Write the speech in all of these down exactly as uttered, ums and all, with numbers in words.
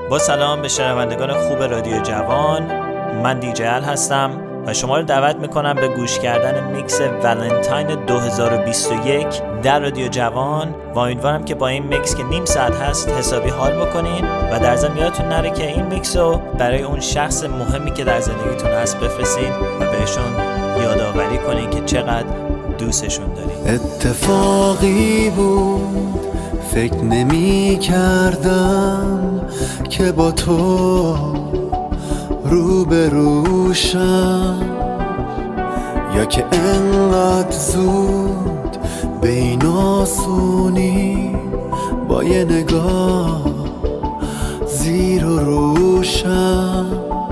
با سلام به شنوندگان خوب رادیو جوان، من دیجی ال هستم و شما رو دعوت میکنم به گوش کردن میکس ولنتاین دو هزار و بیست و یک در رادیو جوان و امیدوارم که با این میکس که نیم ساعت هست حسابی حال بکنین و در ضمن یادتون نره که این میکس رو برای اون شخص مهمی که در زندگیتون هست بفرستین و بهشون یادآوری کنین که چقدر دوستشون دارین. اتفاقی بود فکر نمی کردم که با تو رو به روشم، یا که انقدر زود به این آسونی با یه نگاه زیر و روشم.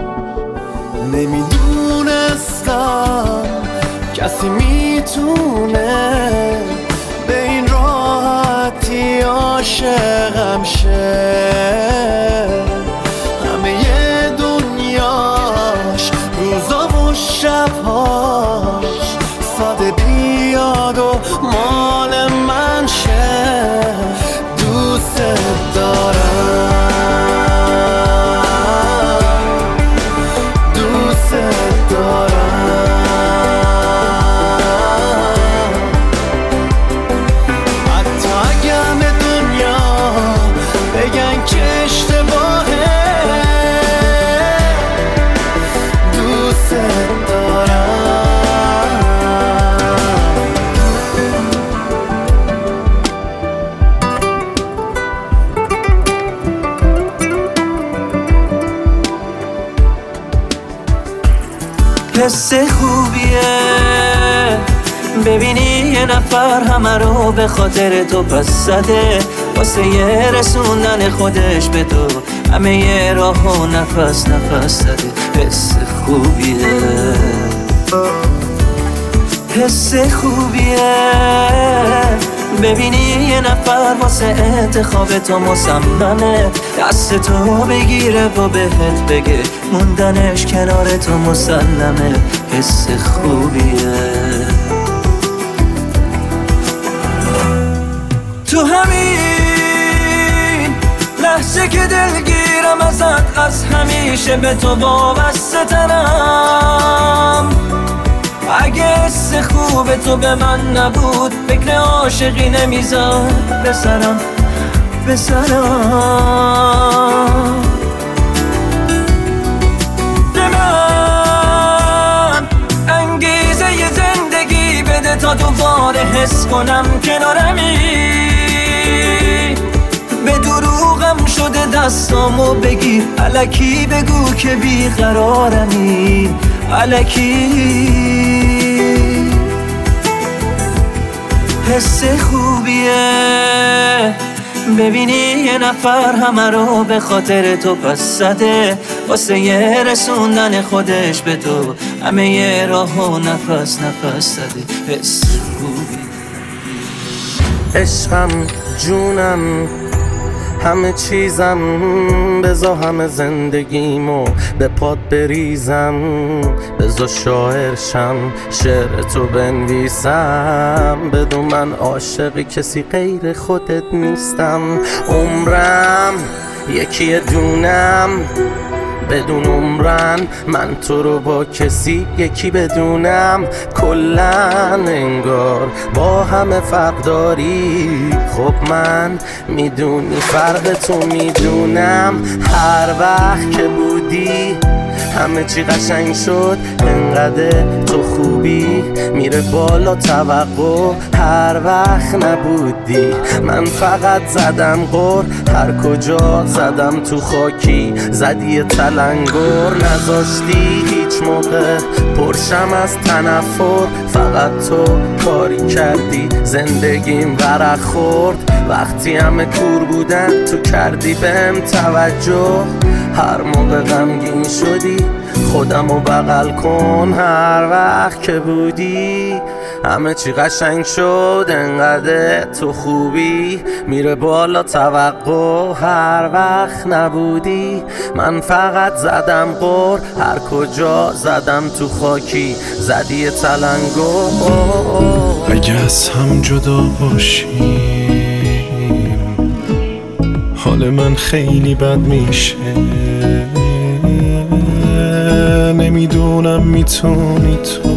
نمیدونستم کسی میتونه به این راحتی عاشقم شه، همه ی دنیاش روزا و شبهاش ساده بیاد و مال من شه. دوست دارم، دوست دارم، حتی اگر به دنیا بگن که اشتباهه. دوست دارم. حس خوبیه ببینی یه نفر همه رو به خاطر تو پس زده، واسه یه رسوندن خودش به تو همه یه راه و نفس نفس زده. حس خوبیه، حس خوبیه ببینی یه نفر واسه انتخاب تو مصممه، دست تو بگیره و بهت بگه موندنش کنار تو مسلمه. حس خوبیه. تو همین لحظه که دلگیرم ازت، از همیشه به تو وابسته ترم. اگه حس خوب تو به من نبود فکر عاشقی نمیزد به سرم به سرم. به من انگیزه ی زندگی بده تا دوباره حس کنم کنارمی. به دروغم شده دستامو بگیر، الکی بگو که بیقرارمی، الکی. حس خوبیه ببینی یه نفر همه رو به خاطر تو پس زده، واسه یه رسوندن خودش به تو همه یه راه و نفس نفس زده. حس خوبیه. عشقم، جونم، همه چیزم، بزا همه زندگیمو به پات بریزم، بزا شاعرشم، شعر تو بنویسم. بدون من عاشق کسی غیر خودت نیستم. عمرم یکی دونم، بدون عمرن من تو رو با کسی یکی بدونم. کلن انگار با همه فرق داری، خب من میدونی فرق تو میدونم. هر وقت که بودی همه چی قشنگ شد، انقدر تو خوبی میره بالا توقع. هر وقت نبودی من فقط زدم غر، هر کجا زدم تو خاکی زدی تلنگر. نذاشتی هیچ موقع پرشم از تنفر، فقط تو کاری کردی زندگیم ورق خورد. وقتی همه کور بودن تو کردی بهم توجه، هر موقع غمگین شدی خودمو بغل کن. هر وقت که بودی همه چی قشنگ شد، انقدر تو خوبی میره بالا توقع. هر وقت نبودی من فقط زدم غر، هر کجا زدم تو خاکی زدی تلنگر. اگه از هم جدا باشیم حال من خیلی بد میشه، نمیدونم میتونی تو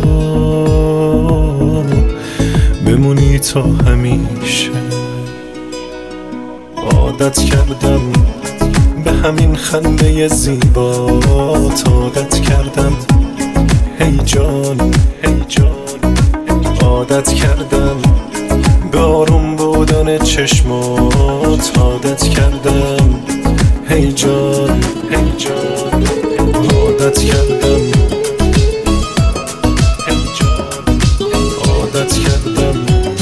بمونی تا همیشه. عادت کردم به همین خنده زیبات، عادت کردم هی جان هی جان، عادت کردم به آروم بودن چشمات، عادت کردم هی جان هی جان، عادت کردم هی جان، عادت کردم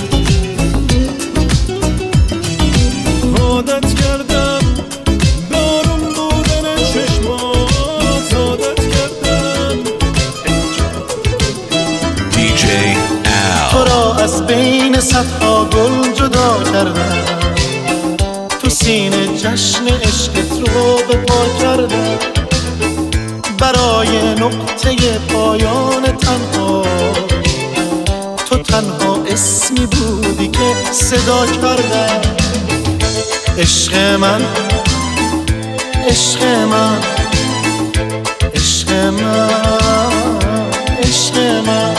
عادت کردم به آروم بودن چشمات، عادت کردم هی جان. دی جی تو را از بین صدها گل جدا کردم، تو سینه جشن عشقت رو به پا کردم، برای نقطه پایان تنها تو تنها اسمی بودی که صدا کردم. عشق من عشق من عشق من عشق من،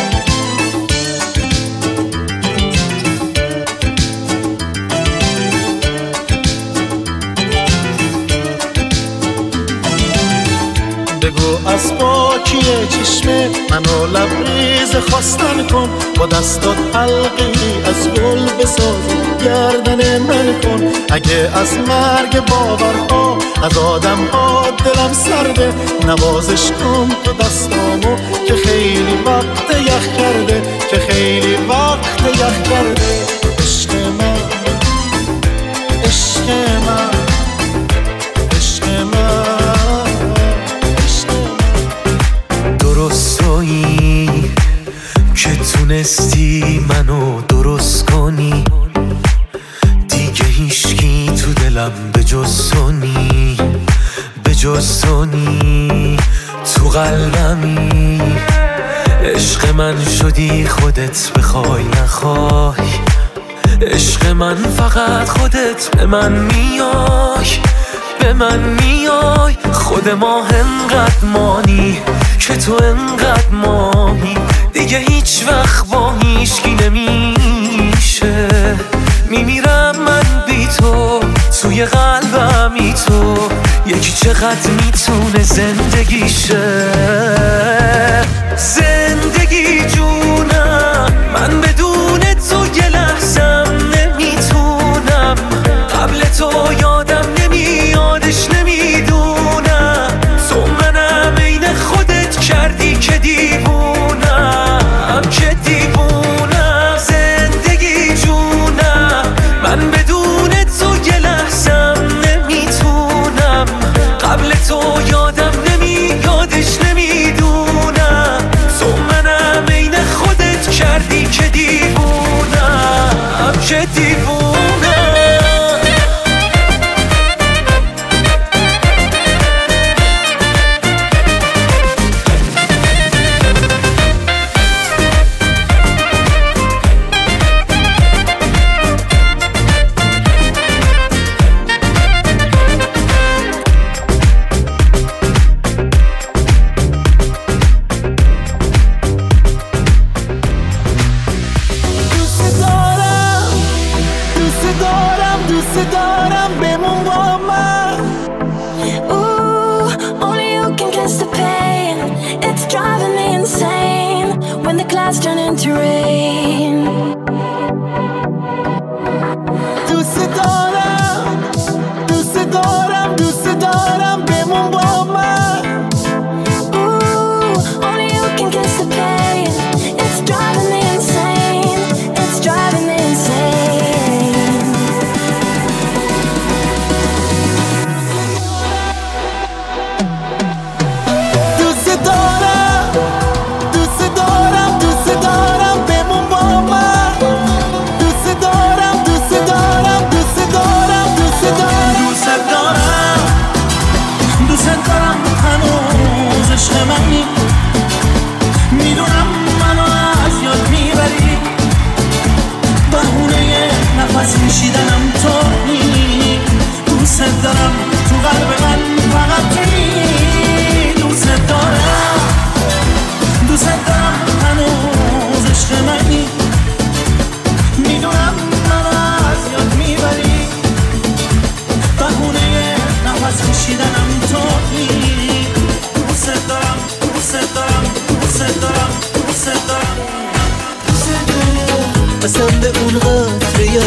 بگو از پاکی چشمه منو لبریز خواستن کن، با دستات حلقه ای از گل بساز گردن من کن. اگه از مرگ باورها از آدم ها دلم سرده، نوازش کن تو دستامو که خیلی وقت یخ کرده، که خیلی وقت یخ کرده. عشق من عشق من عشق من درستایی که تونستی منو درست کنی، دیگه هیچکی تو دلم به جز تو نی، به جز تو نی، تو قلبمی. عشق من شدی خودت بخوای نخوای، عشق من فقط خودت به من میای، به من میای. خود ما انقدر مانی که تو انقدر مانی، دیگه هیچ وقت با هیچکی نمیشه. میمیرم من بی تو، توی قلبمی تو، یکی چقدر میتونه زندگیشه. زندگی جونم من بدون تو یه لحظم نمیتونم، قبل تو یادم نمیادش نمیدونم، تو منم عین خودت کردی که دیوونم که دیوونم. زندگی جونم من بدون تو یه لحظم نمیتونم، قبل تو یادم نمیادش نمیدونم، تو منم عین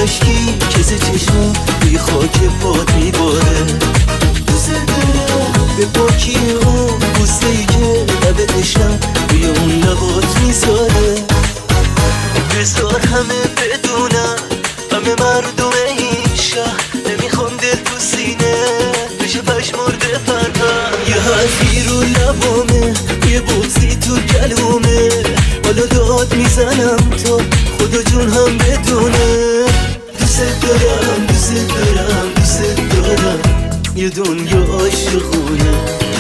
اشکی کسی چشما توی خاک پات میباره. دوست دارم به پاکی اون بوسه ای که لب عشقم روی اون لبات میذاره. بذار همه بدونم همه مردم این شهر نمیخوام دل تو سینه بشه پشمرده پرپر. یه حرفی رو لبامه یه بغضی تو گلومه حالا داد میزنم تا خدا جون هم بدونه. دوست دارم دوست دارم دوست دارم یه دنیا عاشقونه.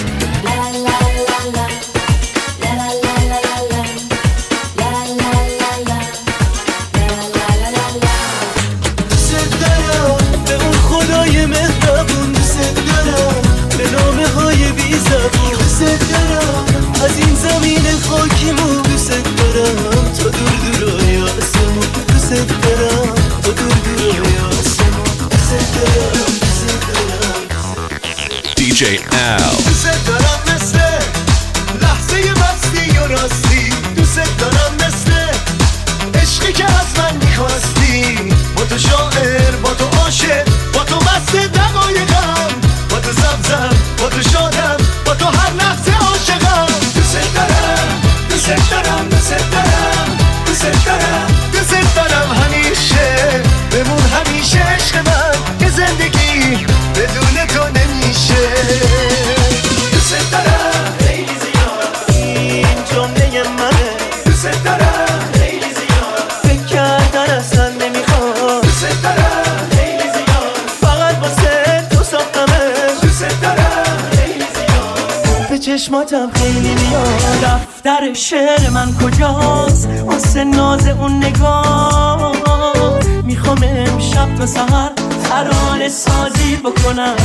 از این زمین خاکیمو دوست دارم تا دور دورای آسمون. دوست دارم تا دور دورای آسمون. دوست دارم دوست دارم دی جی Al. دوست دارم مثل لحظه مستی و راستی. دوست دارم مثل عشقی که از من میخواستی. با تو شاعر با تو عاشق با تو مست دقایقم با تو زمزم با تو شادم با تو هر لحظه عاشقم. دوست دارم دوست دارم دوست دارم دوست دارم دوست دارم همیشه بمون همیشه عشق من که زندگی بدون تو نمیشه. دوست دارم خیلی زیاد این جمله منه. دوست دارم خیلی زیاد فکر کردن اصلا نمیخوام. دوست دارم خیلی زیاد فقط واسه تو ساختمه. دوست دارم خیلی زیاد به چشماتم خیلی میاد. دفتر شعر من کجاست واسه ناز اون نگاه. میخوام امشب تا سحر ترانه سازی بکنم.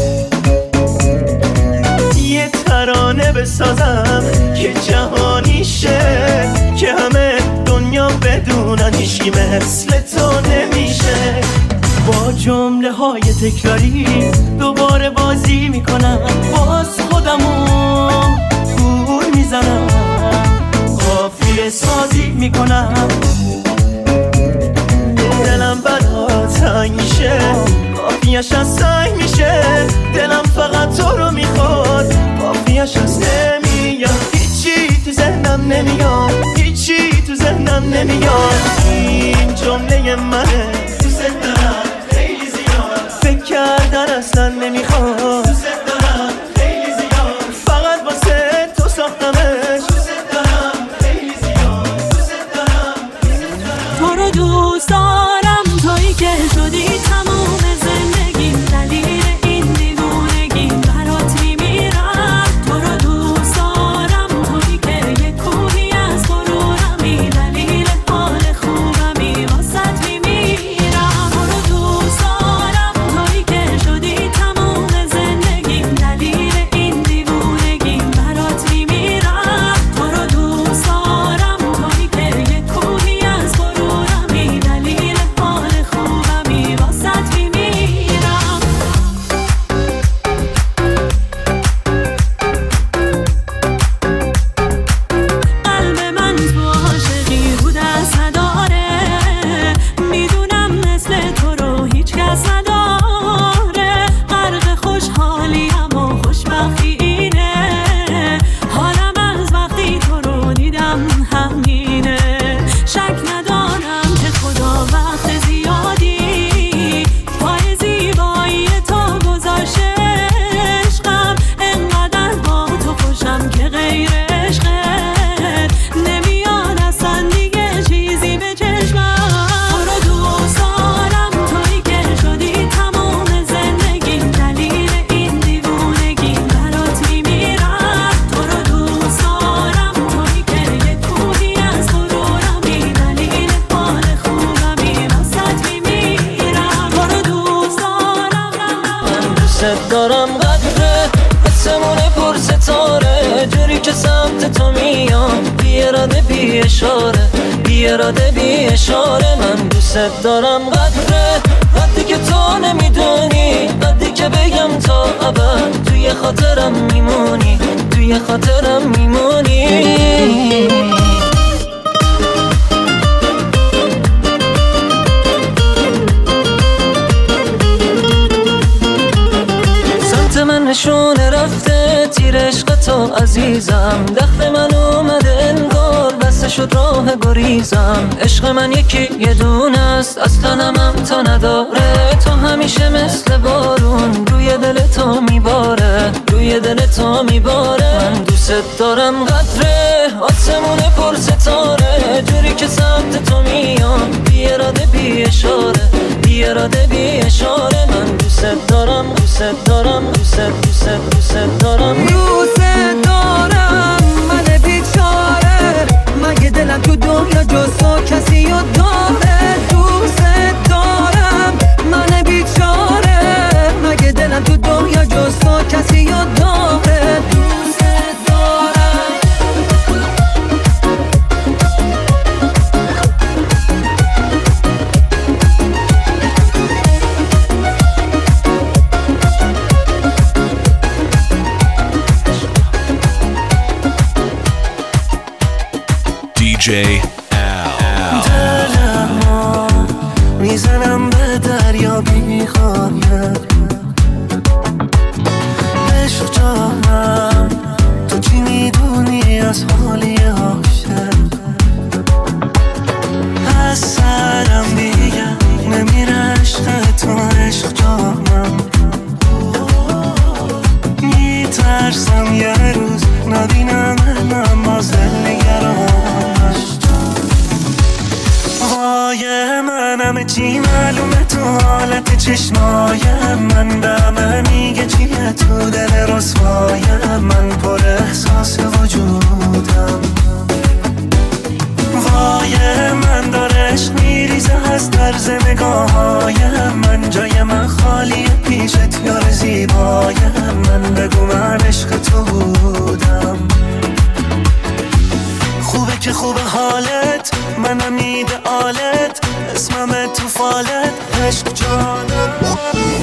یه ترانه بسازم که جهانی شه که همه دنیا بدونن هیچکی مثل تو نمیشه. با جمله های تکراری دوباره بازی میکنم. باز خودمو گول میزنم قافیه سازی میکنم. دلم بدا تنگ میشه قافیه‌اش از سنگ میشه. دلم فقط تو رو میخواد قافیه‌اش از نمیاد. هیچی تو ذهنم نمیاد هیچی تو ذهنم نمیاد. این جمله منه. دوست دارم خیلی زیاد فکر کردن اصلا نمیخواد. دوست دارم خیلی زیاد فقط واسه تو ساختمش. دوست دارم خیلی زیاد دوست دارم تو رو دوست دارم تویی که شدی تموم زندگیم. دلیل این دیوونگی برات میمیرم. تو رو دوست دارم تویی که یه کوهی از غرورمی. دلیل حال خوبمی واسط میمیرم. تو رو دوست دارم تویی که شدی تموم زندگیم. دلیل این دیوونگی برات میمیرم. تو رو دوست دارم تویی که یه کوهی از غرورمی. دلیل حال خوبمی واسط میمیرم. قلب من تو عاشقی رو دست نداره. میدونم مثل تو رو هیچ کس نداره. غرق خوشحالیم و خوشبختی اینه. حالم از وقتی تو رو دیدم همینه. شک ندارم که خدا وقت زیادی پای زیبایی تو گذاشته. عشقم انقدر با تو خوشم که غیر عشقت نمیاد اصلا دیگه چیزی به چشمم. تو رو دوست دارم تویی که شدی تمام زندگیم. دلیل این دیوونگی برات میمیرم. تو رو دوست دارم تویی که یه کوهی از غرورمی. دلیل حال خوبمی واسط میمیرم. تو رو دوست دارم من دوست دارم قدره آسمون پر ستاره. جوری که سمت تو میام بی اراده بی اشاره بی اراده بی اشاره. من دوست دارم قدره قدری که تو نمیدونی. قدری که بگم تا ابد توی خاطرم میمونی توی خاطرم میمونی. نشونه رفته تیر عشق تو عزیزم، دخت من اومده انگار بسته شد راه گریزم. عشق من یکی یه دونه است اصلا هم تا نداره، تو همیشه مثل بارون روی دل تو میباره، روی دل تو میباره. من دوست دارم قدره آسمون پر ستاره، جوری که سمت تو میام بی اراده بی اشاره، بی اراده بی اشاره. من دوست دارم دوست دارم دوست دوست دوست دارم دوست دارم من بیچاره، مگه دلم تو دنیا جز تو کسی رو داره. دوست دارم من بیچاره، مگه دلم تو دنیا جز تو کسی رو داره. دوست دارم دی جی دلمو میزنم به دریا بی خواهیت، عشق جانم تو چی میدونی از حالی عاشق. از سرم دیگه نمیره عشق تو، عشق جانم میترسم یه روز نبینم نماز نگرانش. وای من همه چی معلومه تو حالت چشمای من، به همه میگه چیه تو دل رسوای من، پر احساس وجودم. وای من داره عشق میریزه از طرز نگاه های من، جای من خالیه پیشت یار زیبای من، بگو من عشق تو بودم. خوبه که خوبه حالت، منم ایدئالت، اسمم تو فالت، عشق جانم.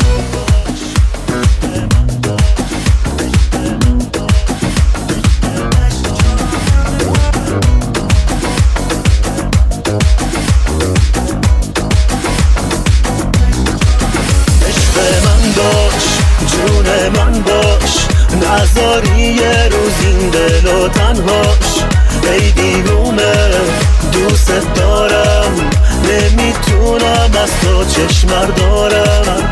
جون من باش، نذاری یه روز این دل و تنهاش. ای دیوونه دوست دارم، نمیتونم از تو چشمر دارم.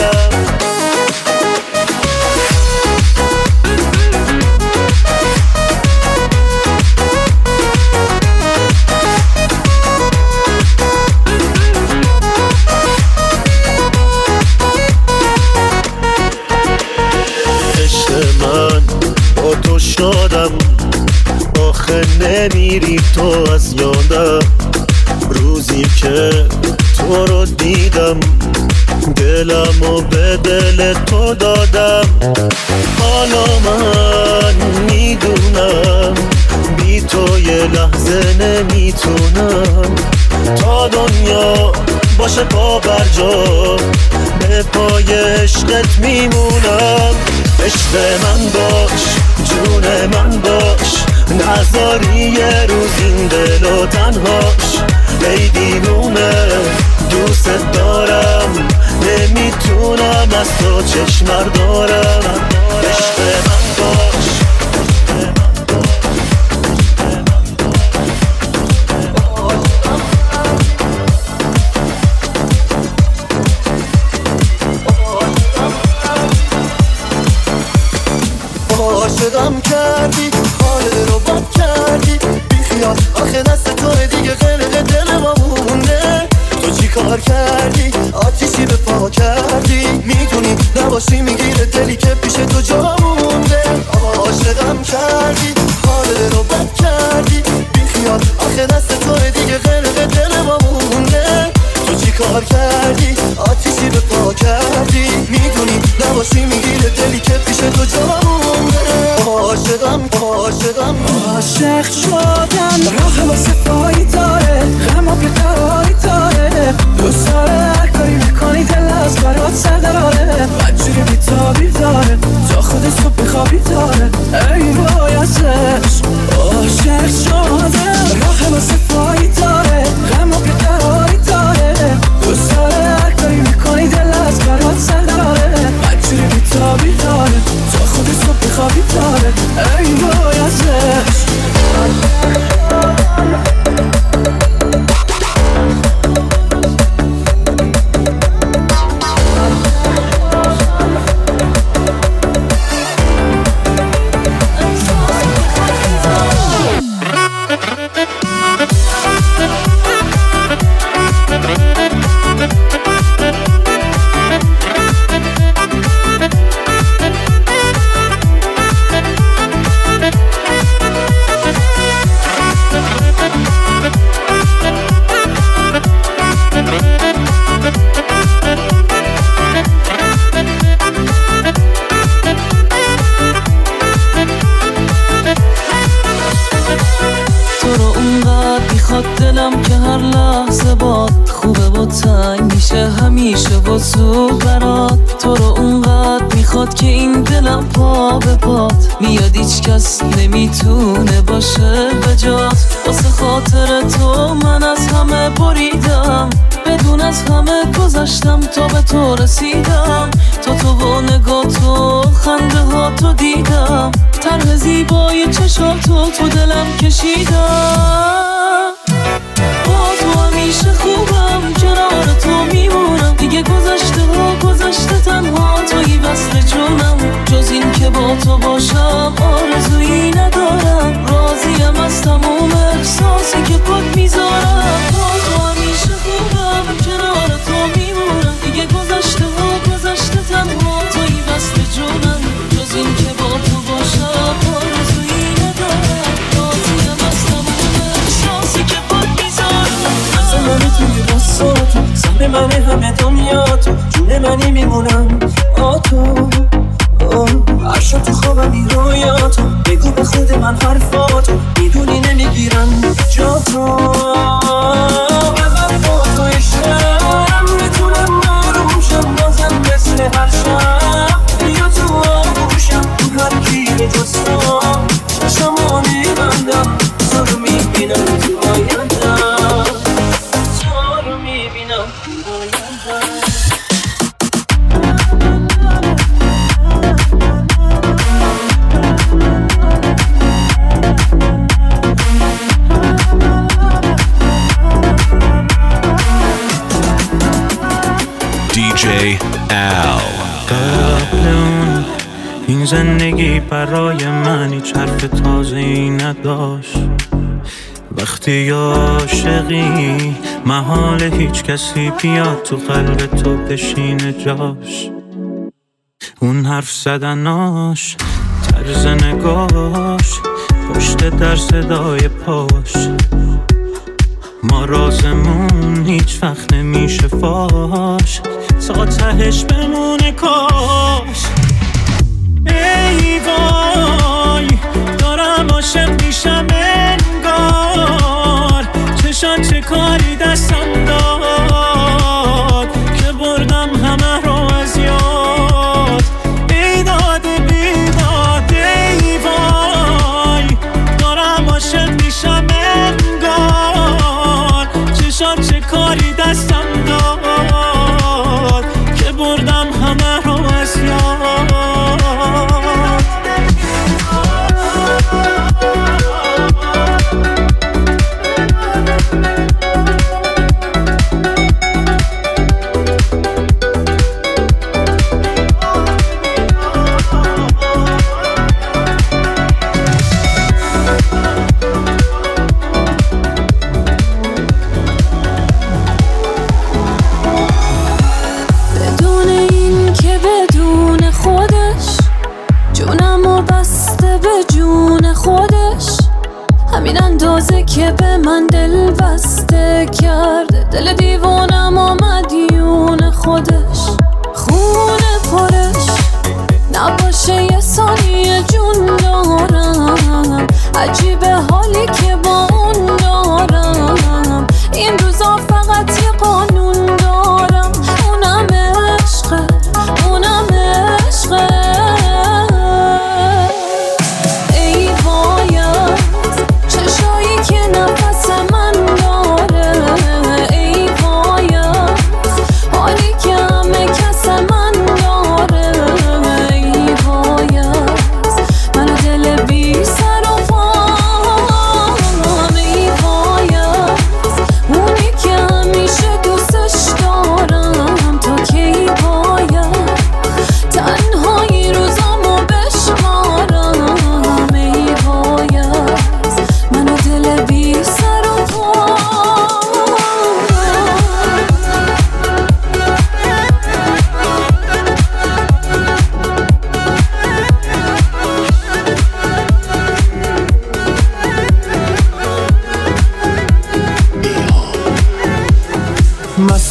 شادم آخه نمیری تو از یادم، روزی که تو رو دیدم دلمو به دل تو دادم. حالا من میدونم بی تو یه لحظه نمیتونم، تا دنیا باشه پا بر جا به پای عشقت میمونم. عشق من باش، جون من باش، نذاری یه روز این دل و تنهاش. ای دیوونه دوست دارم، نمیتونم از تو چشمر دارم. عشق من باش. عاشقم کردی، حال رو بد کردی، بی خیال آخه دست توه دیگه، غرق دل ما مونده. تو چی کار کردی؟ آتیشی به پا کردی، میدونی نباشی میگیره دلی که پیش تو جا مونده. عاشقم کردی، حال رو بد کردی، بی خیال آخه دست توه دیگه، غرق دل ما مونده. تو چی کار کردی؟ آتیشی به پا کردی، میدونی نباشی میگیره دلی که پیش تو جا مونده. عاشقم عاشقم عاشق شدم، راه واسه پایی داره، غم که قراری داره، دوست داره هر کاری میکنی دل از برات سر داره، بدجوری بیتابی داره، تا خود صبح بخوابی داره. ای وای ازش عاشق شدم، راه واسه پایی داره، غم که قراری داره، دوست داره هر کاری میکنی دل از برات سر داره، بدجوری بیتابی داره، ای وای ازش. دلم که هر لحظه باد خوبه و تنگ میشه همیشه و زود برات. تو رو اونقدر میخواد که این دلم پا به پات میاد، هیچ کس نمیتونه باشه به جات. واسه خاطر تو من از همه بریدم، بدون از همه گذشتم تا به تو رسیدم. تا تو و نگاه تو خنده ها تو دیدم، طرح زیبای چشاتو تو دلم کشیدم. با تو همیشه خوبم، کنار تو میمونم، دیگه گذشته ها گذشته، تنها تویی وصل جونم. جز این که با تو باشم آرزویی ندارم، راضیم از تموم احساسی که پات میذارم. با تو همیشه خوبم، کنار تو میمونم، دیگه گذشته ها گذشته، تنها تویی وصل جونم. جز این که با تو باشم آرزویی ندارم، راضیم از تموم احساسی که پات منو توی بساتو، سهم من همه دنیا تو، جون منی میمونم با تو. هر شب تو خوابم این رویاتو، بگو به خود من حرفاتو، میدونی نمیگیرم جا تو. من با تو عشقم، میتونم آروم شم بازم مثل هر شب. بیا تو آغوشم، تو هر گیری جستم، چشمو میبندم، تو رو میبینم تو آیندم. دی جی Al. قبلون این زندگی برای من هیچ حرف تازه‌ای نداشت. وقتی عاشقی محال هیچ کسی بیاد تو قلب تو بشینه جاش. اون حرف زدناش، طرز نگاش، پشت در صدای پاش، ما رازمون هیچ وقت نمیشه فاش، تا تهش بمونه کاش. ای وای دارم عاشق میشم انگار، چشان چه کاری دستم داد که بردم همه رو از یاد. بیداد بیداد ای وای دارم عاشق میشم انگار، چشان چه کاری دستم داد که بردم همه رو از یاد. همین اندازه که به من دل بسته کرده، دل دیوانم و مدیون خودش. خونه پرش نباشه یه ثانیه جون دارم، عجیبه حالی که با اون دارم. این روزا فقط یه قانون دارم، اونم عشقه، اونم عشقه.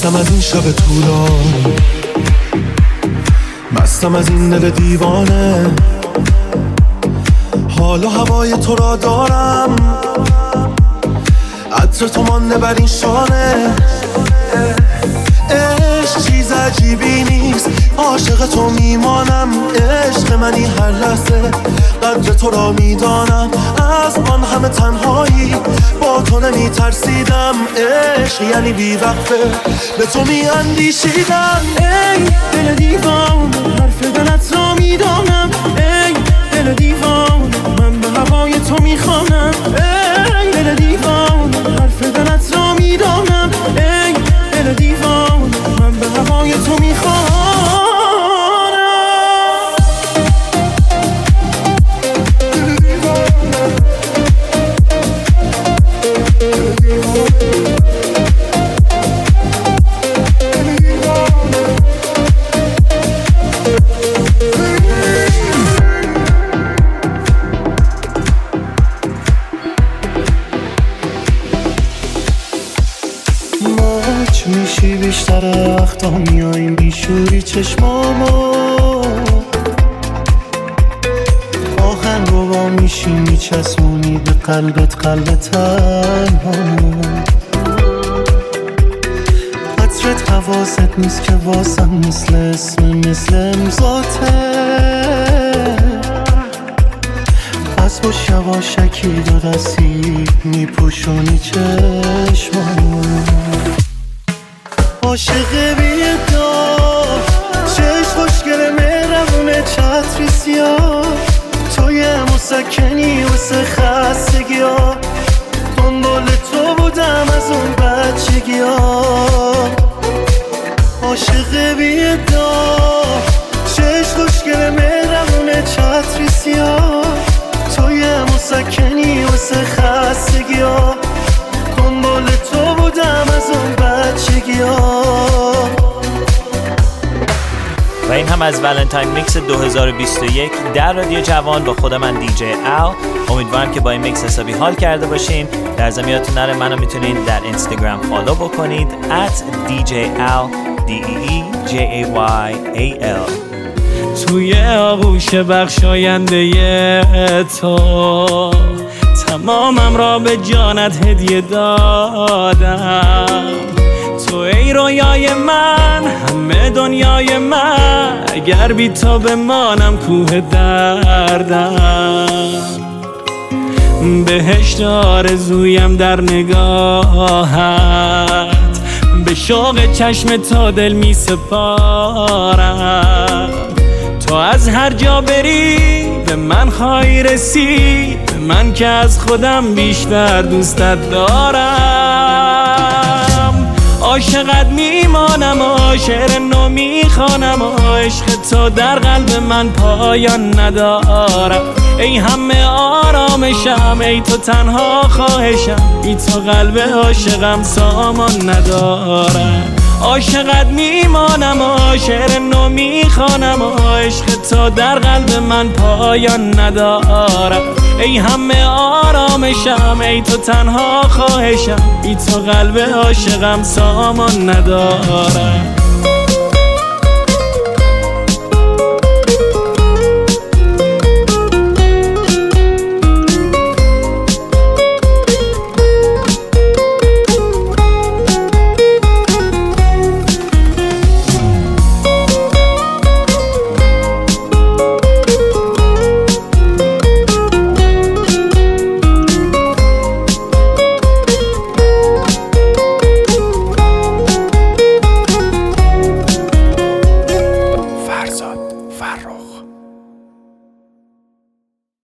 مستم از این شب طولانی، مستم از این دل دیوانه، حال و هوای تو را دارم، عطر تو مانده بر این شانه. عشق چیز عجیبی نیست، عاشق تو میمانم، عشق منی هر لحظه، قدر تو را میدانم، از آن همه تنهایی با تو نمی ترسیدم. عشق یعنی بی وقفه به تو می اندیشیدم. ای دل دیوان حرف دلت را میدانم، ای دل دیوان من به هوای تو میخوانم، ای دل دیوان حرف دلت را میدانم، ای دل دیوان من به هوای تو میخوانم. ماچ میشی بیشتر وقتا میاییم بیشوری چشمامو، آهنگ رو با میشی میچسبونی به قلبت قلب تنهامو. قطرت حواست نیست که واسم مثل اسم مثل امضاته، پس با شواشکی دو دستی میپوشونی چشمامو. عاشق بی‌ادعا چشم خوشگل مهربونه چتری سیاه، توی مسکنی واسه خستگی ها، دنبال تو بودم از اون بچگی ها. عاشق بی‌ادعا چشم خوشگل مهربونه چتری سیاه، توی مسکنی واسه خستگی ها، دنبال تو بودم از اون بچگی ها. و این هم از ولنتاین میکس دو هزار و بیست و یک در رادیو جوان با خود من دی جی ال. امیدوارم که با این میکس حسابی حال کرده باشین. در ضمن یادتون نره منو میتونید در اینستاگرام فالو بکنید ات دی جی ال دی ای ای جی ای وای ای ال. توی آغوش بخشاینده تو تمامم را به جانت هدیه دادم، تو ای رویای من همه دنیای من، اگر بی تو بمانم کوه دردم. بهشت آرزویم در نگاهت، به شوق چشم تا دل می سپارم. تو از هر جا بری به من خواهی رسید، به من که از خودم بیشتر دوستت دارم. عاشقت میمانم و شعر نو میخوانم و عشق تو در قلب من پایان ندارم. ای همه آرامشم، ای تو تنها خواهشم، ای تو قلب عاشقم سامان ندارم. عاشقت میمانم و شعر نو میخوانم و عشق تو در قلب من پایان ندارم. ای همه آرامشم، ای تو تنها خواهشم، ای تو قلب عاشقم سامان ندارم.